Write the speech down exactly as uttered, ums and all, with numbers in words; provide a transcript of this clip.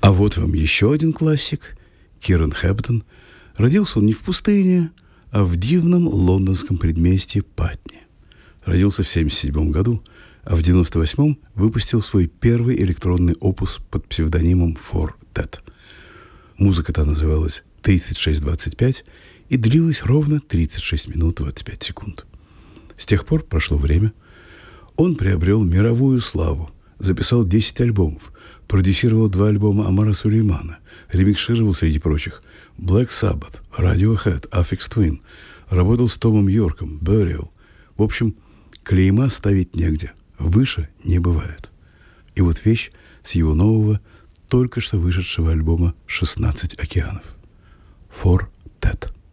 А вот вам еще один классик – Киран Хэптон. Родился он не в пустыне, а в дивном лондонском предместье Патни. Родился в семьдесят седьмом году, а в девяносто восьмом выпустил свой первый электронный опус под псевдонимом Four Tet. Музыка-то называлась тридцать шесть двадцать пять и длилась ровно тридцать шесть минут двадцать пять секунд. С тех пор прошло время. Он приобрел мировую славу, записал десять альбомов, продюсировал два альбома Амара Сулеймана, ремикшировал, среди прочих, Black Sabbath, Radiohead, Aphex Twin, работал с Томом Йорком, Burial. В общем, клейма ставить негде, выше не бывает. И вот вещь с его нового, только что вышедшего альбома «шестнадцать океанов». Four Tet.